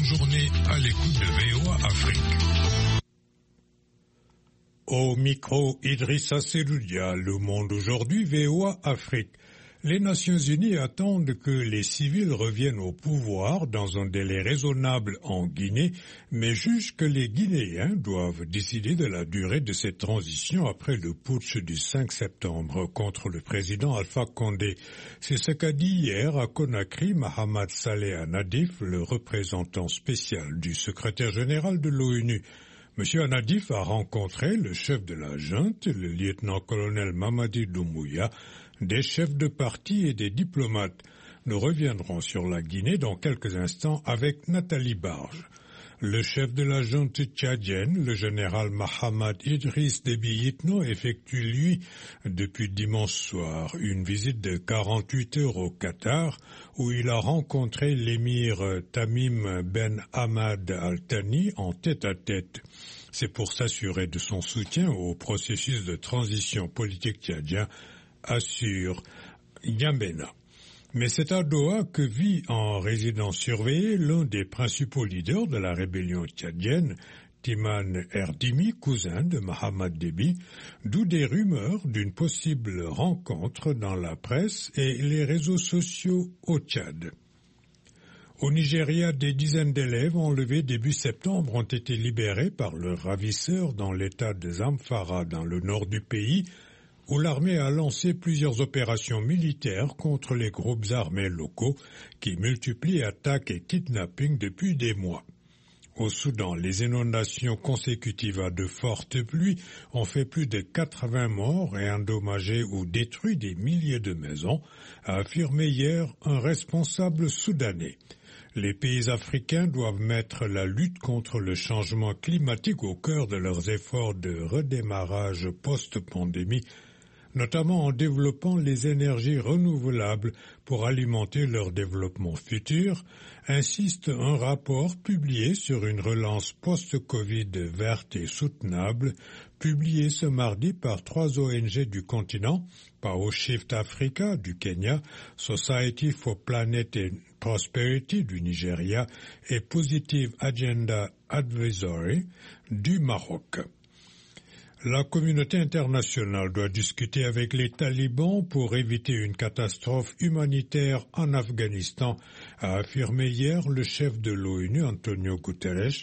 journée à l'écoute de VOA Afrique. Au micro, Idrissa Seloudia, Le Monde aujourd'hui, VOA Afrique. Les Nations Unies attendent que les civils reviennent au pouvoir dans un délai raisonnable en Guinée, mais jugent que les Guinéens doivent décider de la durée de cette transition après le putsch du 5 septembre contre le président Alpha Condé. C'est ce qu'a dit hier à Conakry Mahamat Saleh Nadif, le représentant spécial du secrétaire général de l'ONU. M. Anadif a rencontré le chef de la junte, le lieutenant-colonel Mamadi Doumbouya, des chefs de parti et des diplomates. Nous reviendrons sur la Guinée dans quelques instants avec Nathalie Barge. Le chef de la junte tchadienne, le général Mahamad Idriss Déby Itno, effectue, lui, depuis dimanche soir, une visite de 48 heures au Qatar, où il a rencontré l'émir Tamim Ben Hamad Al Thani en tête-à-tête. C'est pour s'assurer de son soutien au processus de transition politique tchadien, assure N'Djamena. Mais c'est à Doha que vit en résidence surveillée l'un des principaux leaders de la rébellion tchadienne, Timan Erdimi, cousin de Mahamad Déby, d'où des rumeurs d'une possible rencontre dans la presse et les réseaux sociaux au Tchad. Au Nigeria, des dizaines d'élèves enlevés début septembre ont été libérés par leurs ravisseurs dans l'état de Zamfara, dans le nord du pays, où l'armée a lancé plusieurs opérations militaires contre les groupes armés locaux qui multiplient attaques et kidnappings depuis des mois. Au Soudan, les inondations consécutives à de fortes pluies ont fait plus de 80 morts et endommagé ou détruit des milliers de maisons, a affirmé hier un responsable soudanais. Les pays africains doivent mettre la lutte contre le changement climatique au cœur de leurs efforts de redémarrage post-pandémie, notamment en développant les énergies renouvelables pour alimenter leur développement futur, insiste un rapport publié sur une relance post-Covid verte et soutenable, publié ce mardi par 3 ONG du continent, PowerShift Africa du Kenya, Society for Planet and Prosperity du Nigeria et Positive Agenda Advisory du Maroc. La communauté internationale doit discuter avec les talibans pour éviter une catastrophe humanitaire en Afghanistan, a affirmé hier le chef de l'ONU, Antonio Guterres,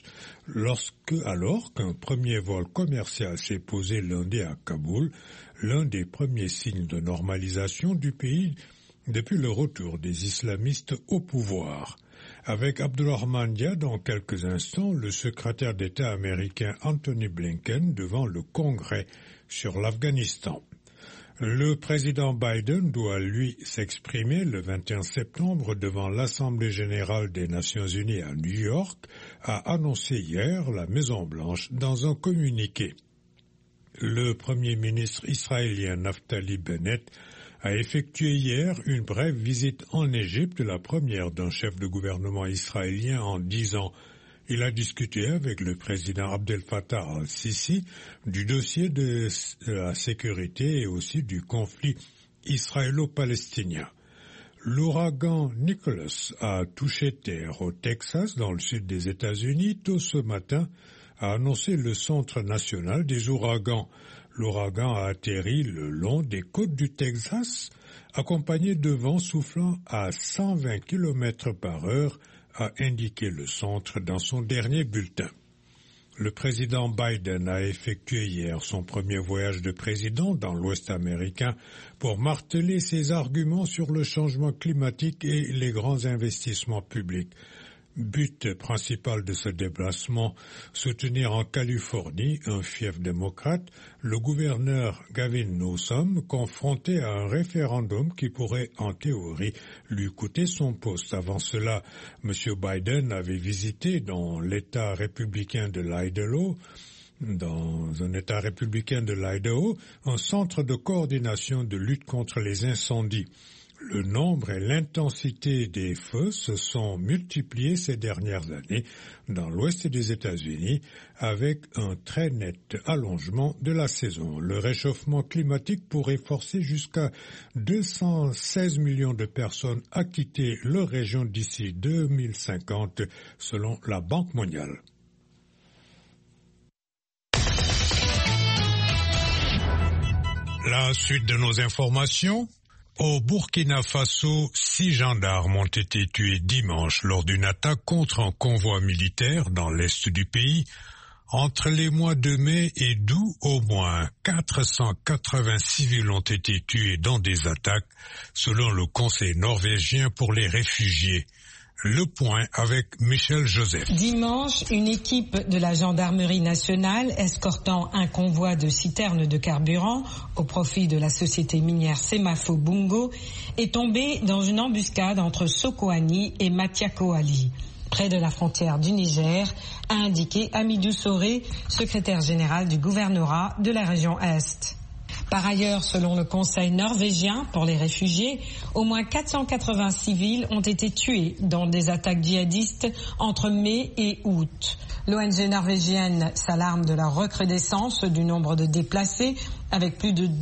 alors qu'un premier vol commercial s'est posé lundi à Kaboul, l'un des premiers signes de normalisation du pays depuis le retour des islamistes au pouvoir. Avec Abdulrahman Dia dans quelques instants, le secrétaire d'État américain Anthony Blinken devant le Congrès sur l'Afghanistan. Le président Biden doit, lui, s'exprimer le 21 septembre devant l'Assemblée générale des Nations unies à New York, a annoncé hier la Maison-Blanche dans un communiqué. Le premier ministre israélien Naftali Bennett a effectué hier une brève visite en Égypte, la première d'un chef de gouvernement israélien en 10 ans. Il a discuté avec le président Abdel Fattah al-Sisi du dossier de la sécurité et aussi du conflit israélo-palestinien. L'ouragan Nicholas a touché terre au Texas, dans le sud des États-Unis, tôt ce matin, a annoncé le Centre national des ouragans. L'ouragan a atterri le long des côtes du Texas, accompagné de vents soufflant à 120 km par heure, a indiqué le centre dans son dernier bulletin. Le président Biden a effectué hier son premier voyage de président dans l'Ouest américain pour marteler ses arguments sur le changement climatique et les grands investissements publics. But principal de ce déplacement, soutenir en Californie, un fief démocrate, le gouverneur Gavin Newsom, confronté à un référendum qui pourrait, en théorie, lui coûter son poste. Avant cela, M. Biden avait visité dans l'État républicain de l'Idaho, un centre de coordination de lutte contre les incendies. Le nombre et l'intensité des feux se sont multipliés ces dernières années dans l'ouest des États-Unis avec un très net allongement de la saison. Le réchauffement climatique pourrait forcer jusqu'à 216 millions de personnes à quitter leur région d'ici 2050 selon la Banque mondiale. La suite de nos informations. Au Burkina Faso, 6 gendarmes ont été tués dimanche lors d'une attaque contre un convoi militaire dans l'est du pays. Entre les mois de mai et d'août, au moins 480 civils ont été tués dans des attaques, selon le Conseil norvégien pour les réfugiés. Le point avec Michel Joseph. Dimanche, une équipe de la gendarmerie nationale escortant un convoi de citernes de carburant au profit de la société minière Semafo Bungo est tombée dans une embuscade entre Sokoani et Matiakoali, près de la frontière du Niger, a indiqué Amidou Soré, secrétaire général du gouvernorat de la région Est. Par ailleurs, selon le Conseil norvégien pour les réfugiés, au moins 480 civils ont été tués dans des attaques djihadistes entre mai et août. L'ONG norvégienne s'alarme de la recrudescence du nombre de déplacés, avec plus de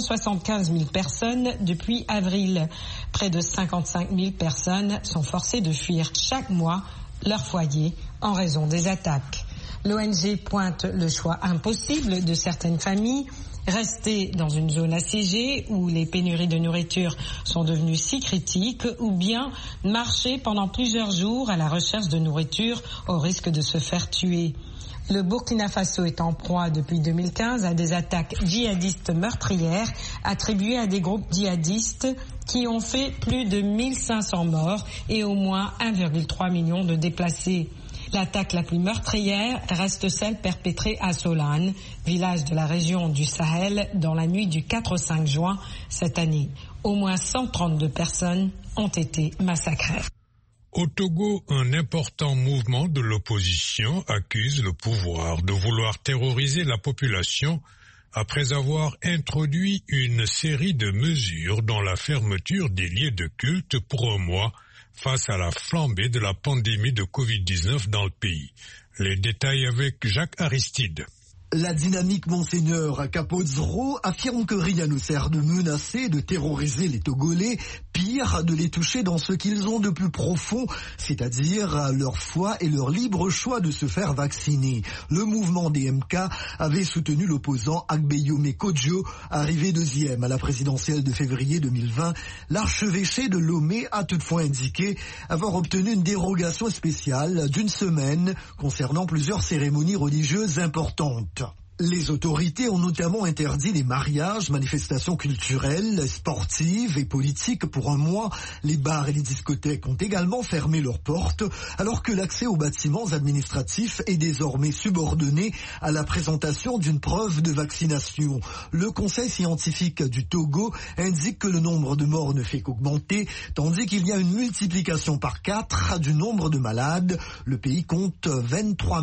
275 000 personnes depuis avril. Près de 55 000 personnes sont forcées de fuir chaque mois leur foyer en raison des attaques. L'ONG pointe le choix impossible de certaines familles, rester dans une zone assiégée où les pénuries de nourriture sont devenues si critiques, ou bien marcher pendant plusieurs jours à la recherche de nourriture au risque de se faire tuer. Le Burkina Faso est en proie depuis 2015 à des attaques djihadistes meurtrières attribuées à des groupes djihadistes qui ont fait plus de 1500 morts et au moins 1,3 million de déplacés. L'attaque la plus meurtrière reste celle perpétrée à Solane, village de la région du Sahel, dans la nuit du 4 au 5 juin cette année. Au moins 132 personnes ont été massacrées. Au Togo, un important mouvement de l'opposition accuse le pouvoir de vouloir terroriser la population après avoir introduit une série de mesures dont la fermeture des lieux de culte pour un mois face à la flambée de la pandémie de Covid-19 dans le pays. Les détails avec Jacques Aristide. La dynamique Monseigneur Kapodzro affirme que rien ne sert de menacer et de terroriser les Togolais, pire de les toucher dans ce qu'ils ont de plus profond, c'est-à-dire leur foi et leur libre choix de se faire vacciner. Le mouvement des MK avait soutenu l'opposant Agbeyome Kodjo, arrivé deuxième à la présidentielle de février 2020. L'archevêché de Lomé a toutefois indiqué avoir obtenu une dérogation spéciale d'une semaine concernant plusieurs cérémonies religieuses importantes. Les autorités ont notamment interdit les mariages, manifestations culturelles, sportives et politiques pour un mois. Les bars et les discothèques ont également fermé leurs portes, alors que l'accès aux bâtiments administratifs est désormais subordonné à la présentation d'une preuve de vaccination. Le Conseil scientifique du Togo indique que le nombre de morts ne fait qu'augmenter, tandis qu'il y a une multiplication par 4 du nombre de malades. Le pays compte 23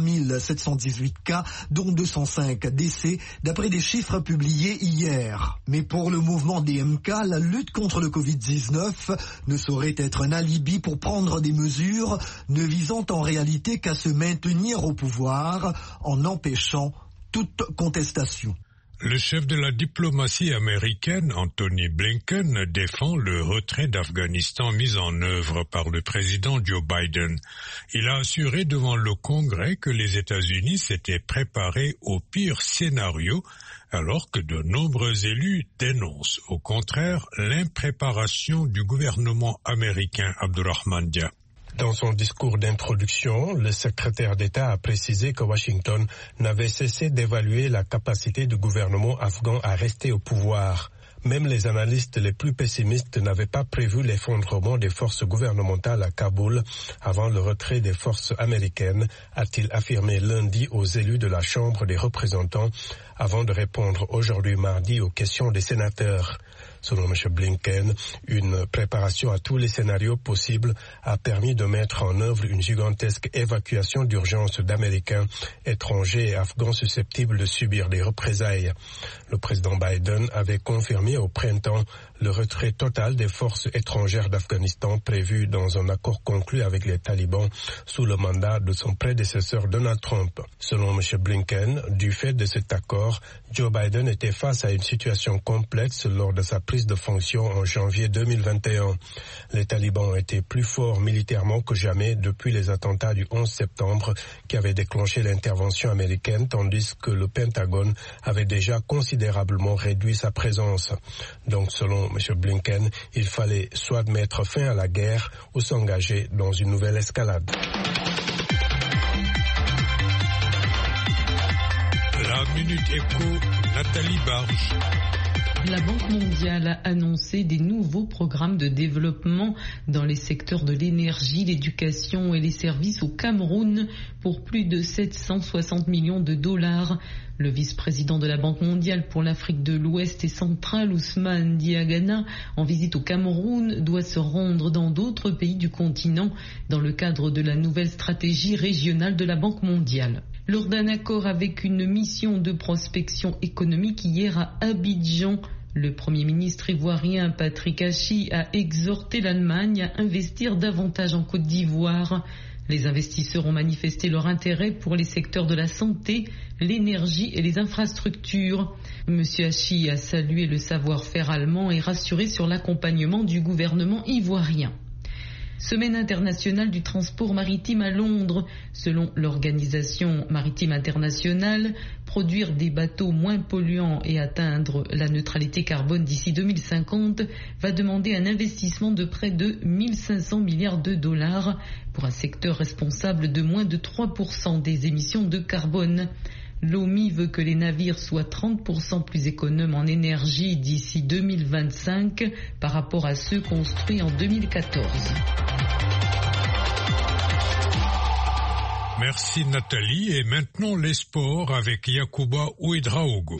718 cas, dont 205 décès, d'après des chiffres publiés hier. Mais pour le mouvement des MK, la lutte contre le Covid-19 ne saurait être un alibi pour prendre des mesures ne visant en réalité qu'à se maintenir au pouvoir en empêchant toute contestation. Le chef de la diplomatie américaine, Anthony Blinken, défend le retrait d'Afghanistan mis en œuvre par le président Joe Biden. Il a assuré devant le Congrès que les États-Unis s'étaient préparés au pire scénario, alors que de nombreux élus dénoncent au contraire l'impréparation du gouvernement américain. Abdurrahman Dia. Dans son discours d'introduction, le secrétaire d'État a précisé que Washington n'avait cessé d'évaluer la capacité du gouvernement afghan à rester au pouvoir. Même les analystes les plus pessimistes n'avaient pas prévu l'effondrement des forces gouvernementales à Kaboul avant le retrait des forces américaines, a-t-il affirmé lundi aux élus de la Chambre des représentants avant de répondre aujourd'hui mardi aux questions des sénateurs. Selon M. Blinken, une préparation à tous les scénarios possibles a permis de mettre en œuvre une gigantesque évacuation d'urgence d'Américains, étrangers et Afghans susceptibles de subir des représailles. Le président Biden avait confirmé au printemps le retrait total des forces étrangères d'Afghanistan prévu dans un accord conclu avec les talibans sous le mandat de son prédécesseur Donald Trump. Selon M. Blinken, du fait de cet accord, Joe Biden était face à une situation complexe lors de sa prise de fonction en janvier 2021. Les talibans étaient plus forts militairement que jamais depuis les attentats du 11 septembre qui avaient déclenché l'intervention américaine, tandis que le Pentagone avait déjà considérablement réduit sa présence. Donc, selon M. Blinken, il fallait soit mettre fin à la guerre ou s'engager dans une nouvelle escalade. La Minute Éco, Nathalie Barge. La Banque mondiale a annoncé des nouveaux programmes de développement dans les secteurs de l'énergie, l'éducation et les services au Cameroun pour plus de 760 millions de dollars. Le vice-président de la Banque mondiale pour l'Afrique de l'Ouest et centrale, Ousmane Diagana, en visite au Cameroun, doit se rendre dans d'autres pays du continent dans le cadre de la nouvelle stratégie régionale de la Banque mondiale. Lors d'un accord avec une mission de prospection économique hier à Abidjan, le Premier ministre ivoirien Patrick Hachi a exhorté l'Allemagne à investir davantage en Côte d'Ivoire. Les investisseurs ont manifesté leur intérêt pour les secteurs de la santé, l'énergie et les infrastructures. Monsieur Hachi a salué le savoir-faire allemand et rassuré sur l'accompagnement du gouvernement ivoirien. Semaine internationale du transport maritime à Londres. Selon l'Organisation maritime internationale, produire des bateaux moins polluants et atteindre la neutralité carbone d'ici 2050 va demander un investissement de près de 1500 milliards de dollars pour un secteur responsable de moins de 3% des émissions de carbone. L'OMI veut que les navires soient 30% plus économes en énergie d'ici 2025 par rapport à ceux construits en 2014. Merci Nathalie. Et maintenant les sports avec Yacouba Ouedraogo.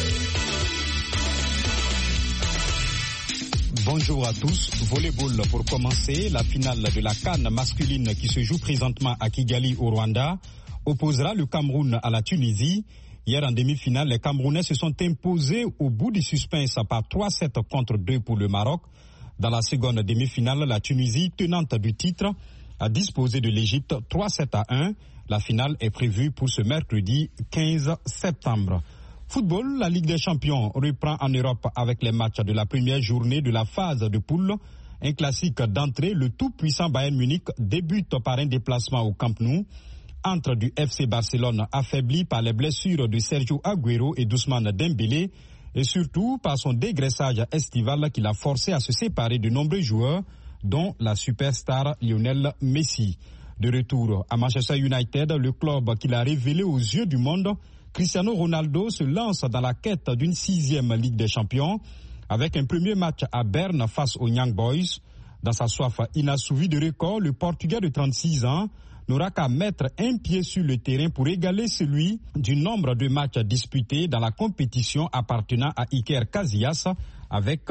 Bonjour à tous. Volleyball pour commencer. La finale de la CAN masculine qui se joue présentement à Kigali au Rwanda opposera le Cameroun à la Tunisie. Hier en demi-finale, les Camerounais se sont imposés au bout du suspense par 3-7 contre 2 pour le Maroc. Dans la seconde demi-finale, la Tunisie, tenante du titre, a disposé de l'Égypte 3-7-1. La finale est prévue pour ce mercredi 15 septembre. Football, la Ligue des Champions reprend en Europe avec les matchs de la première journée de la phase de poule. Un classique d'entrée, le tout-puissant Bayern Munich débute par un déplacement au Camp Nou. Entre du FC Barcelone affaibli par les blessures de Sergio Agüero et d'Ousmane Dembélé et surtout par son dégraissage estival qui l'a forcé à se séparer de nombreux joueurs dont la superstar Lionel Messi. De retour à Manchester United, le club qu'il a révélé aux yeux du monde, Cristiano Ronaldo se lance dans la quête d'une 6e Ligue des Champions avec un premier match à Berne face aux Young Boys. Dans sa soif inassouvie de record, le Portugais de 36 ans n'aura qu'à mettre un pied sur le terrain pour égaler celui du nombre de matchs disputés dans la compétition appartenant à Iker Casillas avec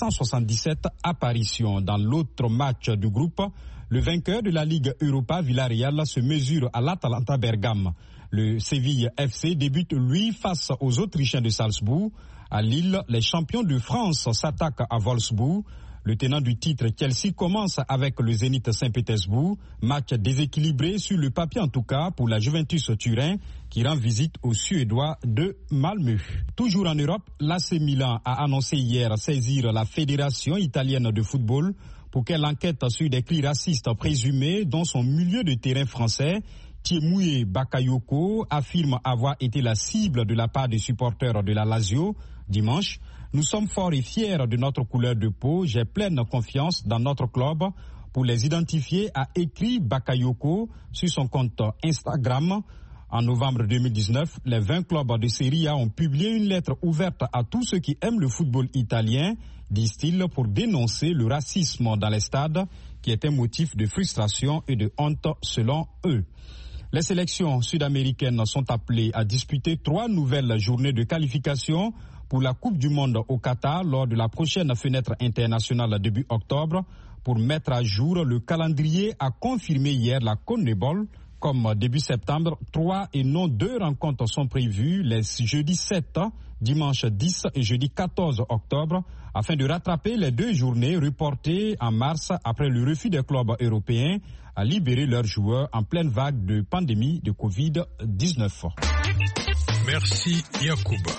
177 apparitions. Dans l'autre match du groupe, le vainqueur de la Ligue Europa, Villarreal, se mesure à l'Atalanta Bergame. Le Séville FC débute, lui, face aux Autrichiens de Salzbourg. À Lille, les champions de France s'attaquent à Wolfsburg. Le tenant du titre, Chelsea, commence avec le Zénith Saint-Pétersbourg. Match déséquilibré sur le papier en tout cas pour la Juventus Turin qui rend visite aux Suédois de Malmö. Toujours en Europe, l'AC Milan a annoncé hier saisir la Fédération italienne de football pour qu'elle enquête sur des cris racistes présumés dont son milieu de terrain français, Thiemoué Bakayoko, affirme avoir été la cible de la part des supporters de la Lazio dimanche. Nous sommes forts et fiers de notre couleur de peau. J'ai pleine confiance dans notre club pour les identifier, a écrit Bakayoko sur son compte Instagram. En novembre 2019, les 20 clubs de Serie A ont publié une lettre ouverte à tous ceux qui aiment le football italien, disent-ils, pour dénoncer le racisme dans les stades, qui est un motif de frustration et de honte selon eux. Les sélections sud-américaines sont appelées à disputer 3 nouvelles journées de qualification pour la Coupe du Monde au Qatar lors de la prochaine fenêtre internationale début octobre. Pour mettre à jour le calendrier, a confirmé hier la CONMEBOL, comme début septembre, 3 et non 2 rencontres sont prévues les jeudis 7, dimanche 10 et jeudi 14 octobre afin de rattraper les 2 journées reportées en mars après le refus des clubs européens à libérer leurs joueurs en pleine vague de pandémie de Covid-19. Merci Yacouba.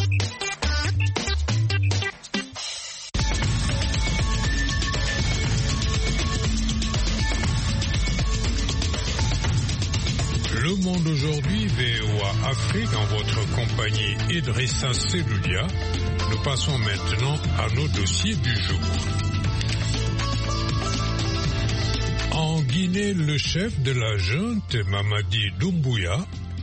Le Monde aujourd'hui, VOA Afrique, en votre compagnie Idrissa Seloudia. Nous passons maintenant à nos dossiers du jour. En Guinée, le chef de la junte, Mamadi Doumbouya,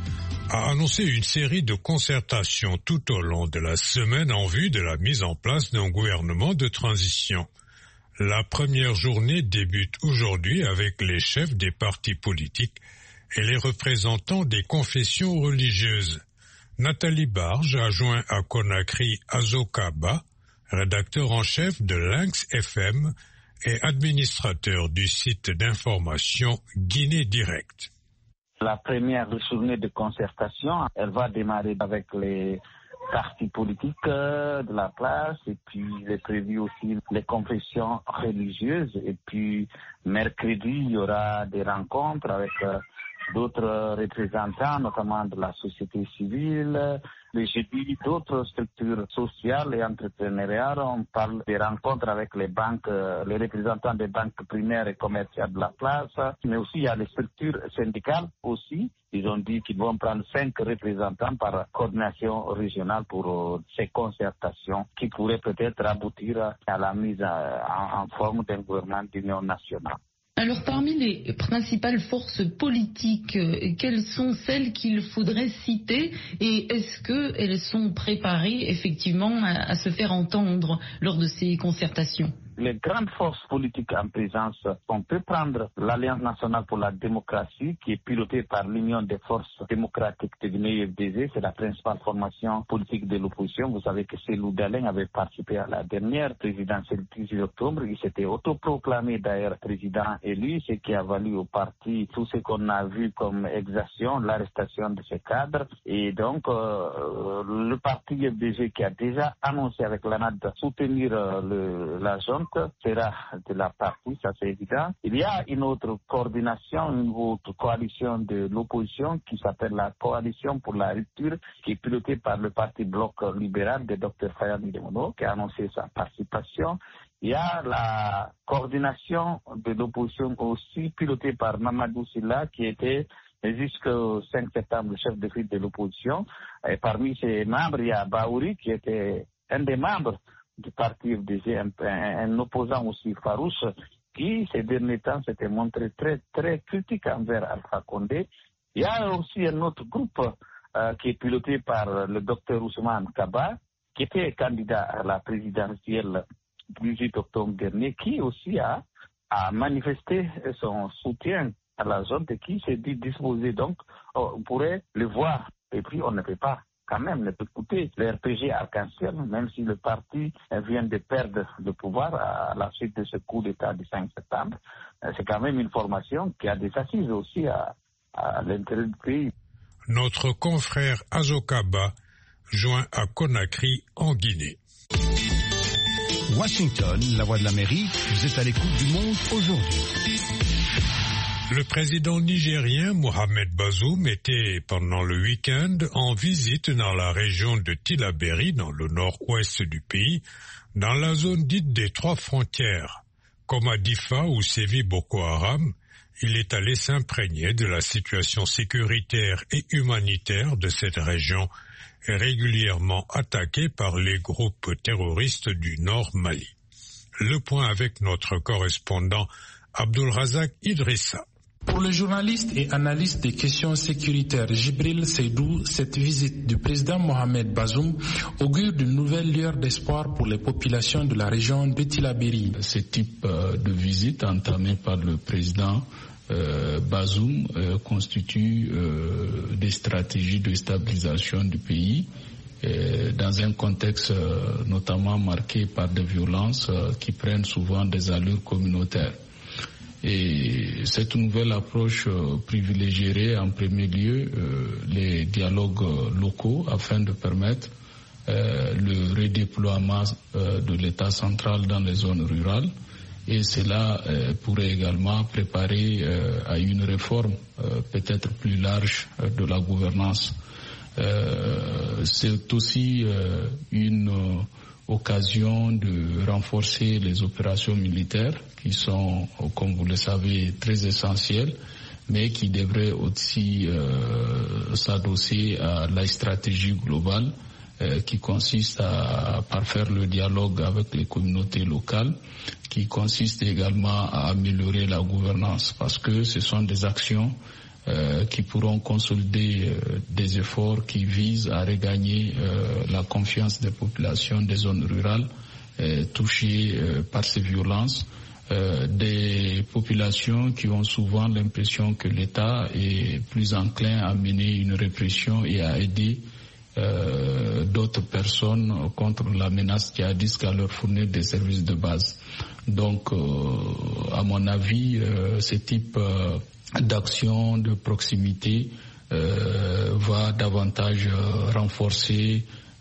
a annoncé une série de concertations tout au long de la semaine en vue de la mise en place d'un gouvernement de transition. La première journée débute aujourd'hui avec les chefs des partis politiques et les représentants des confessions religieuses. Nathalie Barge a joint à Conakry Azokaba, rédacteur en chef de Lynx FM et administrateur du site d'information Guinée Direct. La première journée de concertation, elle va démarrer avec les partis politiques de la place et puis il est prévu aussi les confessions religieuses et puis mercredi il y aura des rencontres avec d'autres représentants, notamment de la société civile. Le jeudi, d'autres structures sociales et entrepreneuriales. On parle des rencontres avec les banques, les représentants des banques primaires et commerciales de la place. Mais aussi, il y a les structures syndicales aussi. Ils ont dit qu'ils vont prendre 5 représentants par coordination régionale pour ces concertations qui pourraient peut-être aboutir à la mise en forme d'un gouvernement d'union nationale. Alors, parmi les principales forces politiques, quelles sont celles qu'il faudrait citer et est-ce qu'elles sont préparées effectivement à se faire entendre lors de ces concertations ? Les grandes forces politiques en présence, on peut prendre l'Alliance nationale pour la démocratie qui est pilotée par l'Union des forces démocratiques de Guinée-FDZ. C'est la principale formation politique de l'opposition. Vous savez que Cellou Dalein avait participé à la dernière présidentielle du 18 octobre. Il s'était autoproclamé d'ailleurs président élu, ce qui a valu au parti tout ce qu'on a vu comme exaction, l'arrestation de ses cadres. Et donc, le parti FDG qui a déjà annoncé avec l'ANAD soutenir la zone sera de la partie, ça c'est évident. Il y a une autre coordination, une autre coalition de l'opposition qui s'appelle la Coalition pour la rupture, qui est pilotée par le parti bloc libéral de Dr Fayani Demono, qui a annoncé sa participation. Il y a la coordination de l'opposition aussi pilotée par Mamadou Sylla, qui était jusqu'au 5 septembre le chef de file de l'opposition. Et parmi ses membres, il y a Baouri, qui était un des membres du parti FDG, un opposant aussi farouche, qui ces derniers temps s'était montré très, très critique envers Alpha Condé. Il y a aussi un autre groupe qui est piloté par le docteur Ousmane Kaba, qui était candidat à la présidentielle du 18 octobre dernier, qui aussi a manifesté son soutien à la zone et qui s'est dit disposé. Donc, on pourrait le voir. Et puis, on ne peut pas quand même ne peut écouter le RPG Arc-en-Ciel, même si le parti vient de perdre le pouvoir à la suite de ce coup d'État du 5 septembre. C'est quand même une formation qui a des assises aussi à l'intérieur du pays. Notre confrère Azokaba joint à Conakry en Guinée. Washington, la voix de l'Amérique, vous êtes à l'écoute du Monde aujourd'hui. Le président nigérien Mohamed Bazoum était pendant le week-end en visite dans la région de Tillabéri, dans le nord-ouest du pays, dans la zone dite des 3 frontières. Comme à Difa où sévit Boko Haram, il est allé s'imprégner de la situation sécuritaire et humanitaire de cette région, régulièrement attaquée par les groupes terroristes du Nord Mali. Le point avec notre correspondant Abdulrazak Idrissa. Pour le journaliste et analyste des questions sécuritaires Jibril Seydou, cette visite du président Mohamed Bazoum augure d'une nouvelle lueur d'espoir pour les populations de la région de Tillabéri. Ce type de visite entamée par le président Bazoum constitue des stratégies de stabilisation du pays dans un contexte notamment marqué par des violences qui prennent souvent des allures communautaires. Et cette nouvelle approche privilégierait en premier lieu les dialogues locaux afin de permettre le redéploiement de l'État central dans les zones rurales. Et cela pourrait également préparer à une réforme peut-être plus large de la gouvernance. C'est aussi une occasion de renforcer les opérations militaires qui sont, comme vous le savez, très essentielles, mais qui devraient aussi s'adosser à la stratégie globale qui consiste à parfaire le dialogue avec les communautés locales, qui consiste également à améliorer la gouvernance, parce que ce sont des actions qui pourront consolider des efforts qui visent à regagner la confiance des populations des zones rurales touchées par ces violences, des populations qui ont souvent l'impression que l'État est plus enclin à mener une répression et à aider d'autres personnes contre la menace djihadiste qu'à leur fournir des services de base. Donc, à mon avis, ce type d'action de proximité va davantage renforcer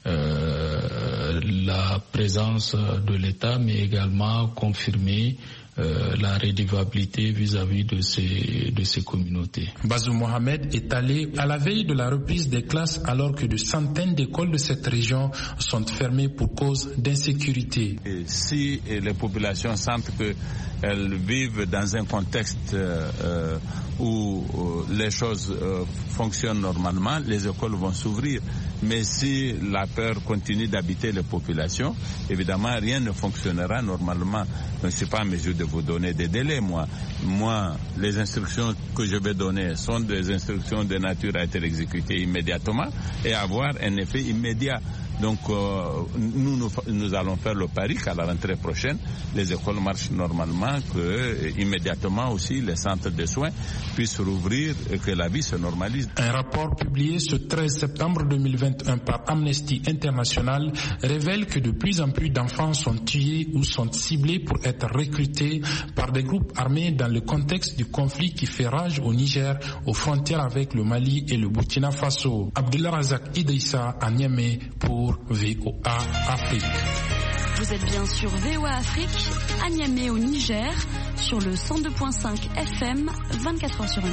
la présence de l'État, mais également confirmer la redevabilité vis-à-vis de ces communautés. Bazoum Mohamed est allé à la veille de la reprise des classes alors que de centaines d'écoles de cette région sont fermées pour cause d'insécurité. Si les populations sentent qu'elles vivent dans un contexte où les choses fonctionnent normalement, les écoles vont s'ouvrir. Mais si la peur continue d'habiter les populations, évidemment, rien ne fonctionnera normalement. Je ne suis pas en mesure de vous donner des délais, moi. Les instructions que je vais donner sont des instructions de nature à être exécutées immédiatement et avoir un effet immédiat. Donc, nous allons faire le pari qu'à la rentrée prochaine, les écoles marchent normalement, que immédiatement aussi les centres de soins puissent rouvrir et que la vie se normalise. Un rapport publié ce 13 septembre 2021 par Amnesty International révèle que de plus en plus d'enfants sont tués ou sont ciblés pour être recrutés par des groupes armés dans le contexte du conflit qui fait rage au Niger, aux frontières avec le Mali et le Burkina Faso. Abdullah Razak Idrissa à Niamey pour VOA Afrique. Vous êtes bien sur VOA Afrique, à Niamey au Niger, sur le 102.5 FM, 24h sur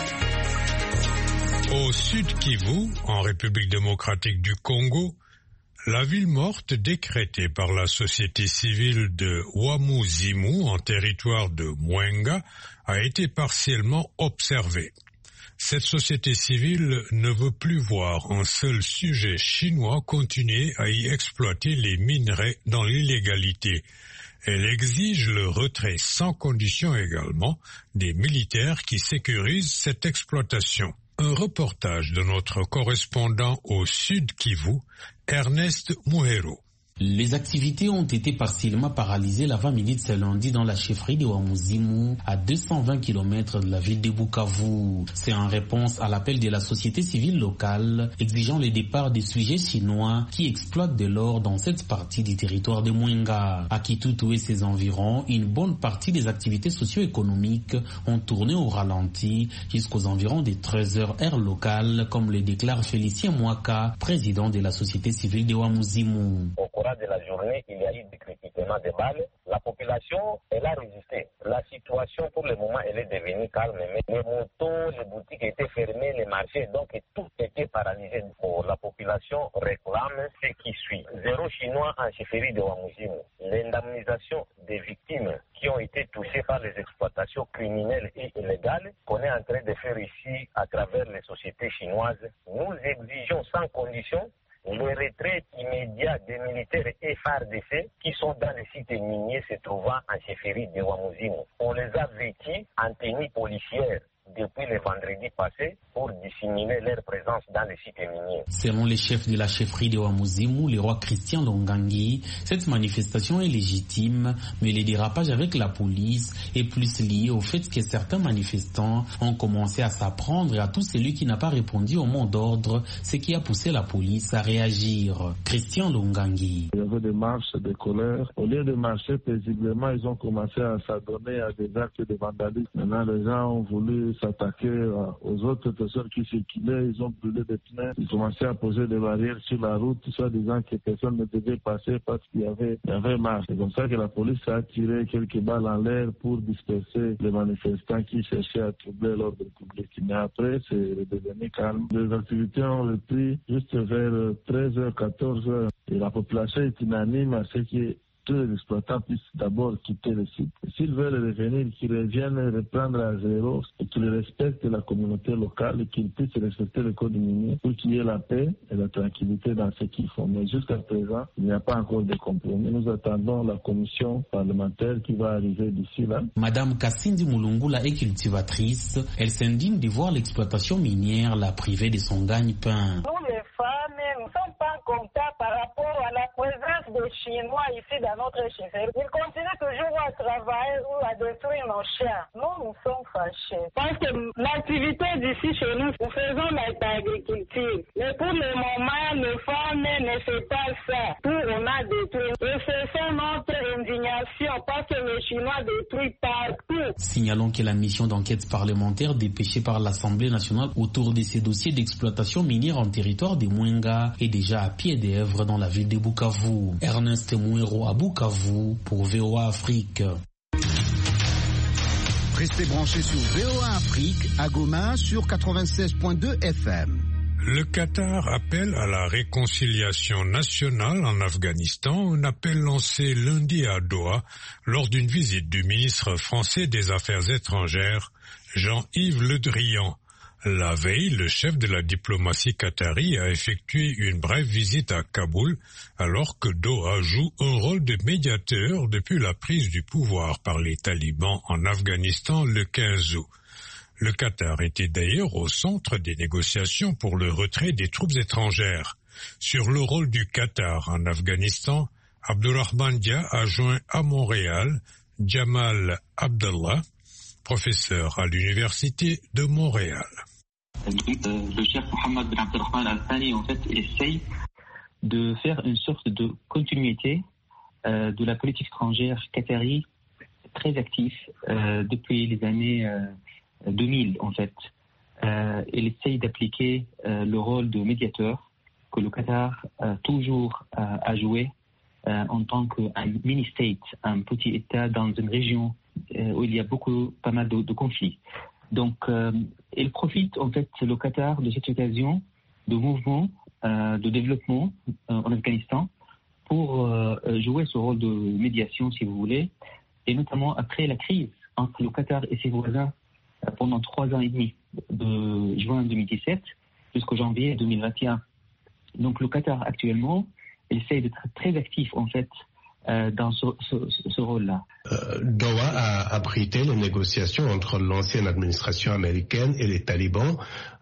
24. Au Sud Kivu, en République démocratique du Congo, la ville morte décrétée par la société civile de Wamuzimu en territoire de Mwenga a été partiellement observée. Cette société civile ne veut plus voir un seul sujet chinois continuer à y exploiter les minerais dans l'illégalité. Elle exige le retrait sans condition également des militaires qui sécurisent cette exploitation. Un reportage de notre correspondant au Sud Kivu, Ernest Muhero. Les activités ont été partiellement paralysées l'avant-midi de ce lundi dans la chefferie de Wamuzimu, à 220 km de la ville de Bukavu. C'est en réponse à l'appel de la société civile locale exigeant le départ des sujets chinois qui exploitent de l'or dans cette partie du territoire de Mwenga. À Kitutu et ses environs, une bonne partie des activités socio-économiques ont tourné au ralenti jusqu'aux environs des 13h heure locale, comme le déclare Félicien Mwaka, président de la société civile de Wamuzimu. De la journée, il y a eu des crépitaements de balles. La population, elle a résisté. La situation, pour le moment, elle est devenue calme. Mais les motos, les boutiques étaient fermées, les marchés, donc tout était paralysé. La population réclame ce qui suit. 0 Chinois en chefferie de Wamuzimu. L'indemnisation des victimes qui ont été touchées par les exploitations criminelles et illégales qu'on est en train de faire ici à travers les sociétés chinoises. Nous exigeons sans condition le retrait immédiat des militaires FARDC qui sont dans les sites miniers se trouvant en chefferie de Wamuzimu. On les a vêtus en tenue policière. depuis le vendredi passé pour dissimuler leur présence dans les sites miniers. Selon les chefs de la chefferie de Wamuzimu, le roi Christian Longangi, cette manifestation est légitime, mais le dérapage avec la police est plus lié au fait que certains manifestants ont commencé à s'apprendre à tout celui qui n'a pas répondu au mot d'ordre, ce qui a poussé la police à réagir. Christian Longangi. Il y avait des marches de colère. Au lieu de marcher paisiblement, ils ont commencé à s'adonner à des actes de vandalisme. Maintenant, les gens ont voulu s'attaquer aux autres personnes qui circulaient. Ils ont brûlé des pneus. Ils commençaient à poser des barrières sur la route, soit disant que personne ne devait passer parce qu'il y avait marche. C'est comme ça que la police a tiré quelques balles en l'air pour disperser les manifestants qui cherchaient à troubler l'ordre public. Mais après, c'est devenu calme. Les activités ont repris juste vers 13h, 14h. Et la population est unanime à ce que tous les exploitants puissent d'abord quitter le site. S'ils veulent revenir, qu'ils reviennent reprendre à zéro et qu'ils respectent la communauté locale et qu'ils puissent respecter le code minier pour qu'il y ait la paix et la tranquillité dans ce qu'ils font. Mais jusqu'à présent, il n'y a pas encore de compromis. Nous attendons la commission parlementaire qui va arriver d'ici là. Madame Kassindi Mulungula est cultivatrice. Elle s'indigne de voir l'exploitation minière la priver de son gagne-pain. Nous, les femmes, nous ne sommes pas contents par rapport à la présence des Chinois ici dans notre chefferie. Ils continuent toujours à travailler ou à détruire nos chiens. Nous sommes fâchés. Parce que l'activité d'ici chez nous faisons l'agriculture. Mais pour le moment, les femmes ne font pas ça. Tout on a détruit. Et c'est ça notre indignation parce que les Chinois détruisent partout. Signalons que la mission d'enquête parlementaire dépêchée par l'Assemblée nationale autour de ces dossiers d'exploitation minière en territoire de Mwenga est déjà à pied d'œuvre dans la ville de Bukavu. Ernest Mouero à Bukavu pour VOA Afrique. Restez branchés sur VOA Afrique à Goma sur 96.2 FM. Le Qatar appelle à la réconciliation nationale en Afghanistan, un appel lancé lundi à Doha lors d'une visite du ministre français des Affaires étrangères, Jean-Yves Le Drian. La veille, le chef de la diplomatie qatari a effectué une brève visite à Kaboul, alors que Doha joue un rôle de médiateur depuis la prise du pouvoir par les talibans en Afghanistan le 15 août. Le Qatar était d'ailleurs au centre des négociations pour le retrait des troupes étrangères. Sur le rôle du Qatar en Afghanistan, Abdurrahman Dia a joint à Montréal Jamal Abdallah, professeur à l'Université de Montréal. Le chef Mohammed bin Abdurrahman Al-Thani en fait essaye de faire une sorte de continuité de la politique étrangère qatari très actif depuis les années 2000 en fait. Il essaye d'appliquer le rôle de médiateur que le Qatar toujours a joué en tant qu'un mini-state, un petit État dans une région où il y a pas mal de conflits. Donc, il profite en fait le Qatar de cette occasion de mouvement de développement en Afghanistan pour jouer ce rôle de médiation, si vous voulez, et notamment après la crise entre le Qatar et ses voisins pendant 3 ans et demi, de juin 2017 jusqu'au janvier 2021. Donc, le Qatar actuellement essaie d'être très actif en fait dans ce rôle-là. Doha a abrité les négociations entre l'ancienne administration américaine et les talibans.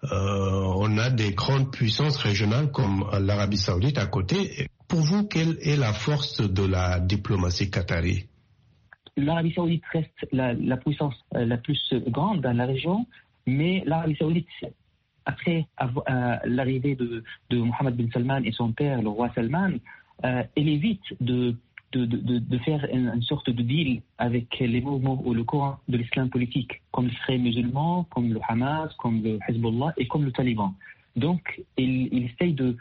On a des grandes puissances régionales comme l'Arabie Saoudite à côté. Pour vous, quelle est la force de la diplomatie qatari? L'Arabie Saoudite reste la puissance la plus grande dans la région, mais l'Arabie Saoudite, après l'arrivée de Mohammed bin Salman et son père, le roi Salman, elle évite de faire une sorte de deal avec les mouvements ou le courant de l'islam politique, comme les frères musulmans, comme le Hamas, comme le Hezbollah et comme le Taliban. Donc, il essaye de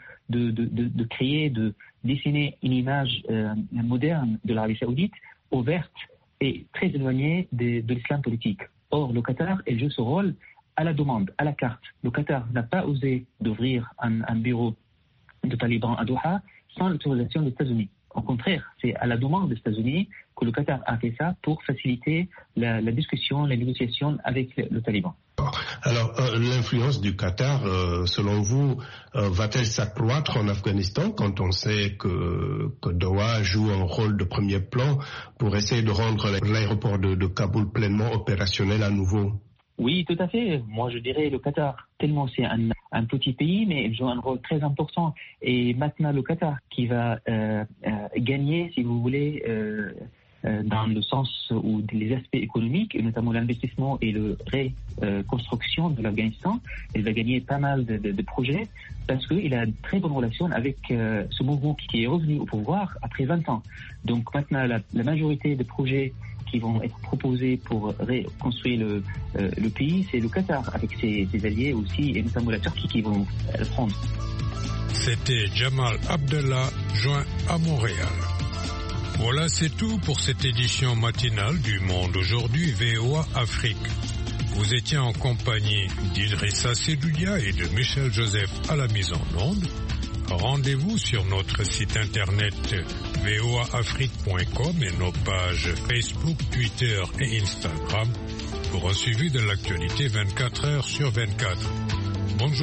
créer, de dessiner une image moderne de l'Arabie Saoudite, ouverte et très éloignée de l'islam politique. Or, le Qatar, elle joue ce rôle à la demande, à la carte. Le Qatar n'a pas osé d'ouvrir un bureau de talibans à Doha sans l'autorisation des États-Unis. Au contraire, c'est à la demande des États-Unis que le Qatar a fait ça pour faciliter la discussion, la négociation avec le Taliban. Alors, l'influence du Qatar, selon vous, va-t-elle s'accroître en Afghanistan quand on sait que Doha joue un rôle de premier plan pour essayer de rendre l'aéroport de Kaboul pleinement opérationnel à nouveau? Oui, tout à fait. Moi, je dirais le Qatar, tellement c'est un petit pays, mais il joue un rôle très important. Et maintenant, le Qatar qui va gagner, si vous voulez, dans le sens où les aspects économiques, et notamment l'investissement et la reconstruction de l'Afghanistan, il va gagner pas mal de projets parce qu'il a une très bonne relation avec ce mouvement qui est revenu au pouvoir après 20 ans. Donc maintenant, la majorité des projets qui vont être proposés pour reconstruire le pays, c'est le Qatar, avec ses alliés aussi, et notamment la Turquie qui vont le prendre. C'était Jamal Abdallah, joint à Montréal. Voilà, c'est tout pour cette édition matinale du Monde Aujourd'hui VOA Afrique. Vous étiez en compagnie d'Idrissa Sedoudia et de Michel Joseph à la mise en onde. Rendez-vous sur notre site internet voaafrique.com et nos pages Facebook, Twitter et Instagram pour un suivi de l'actualité 24 heures sur 24. Bonjour.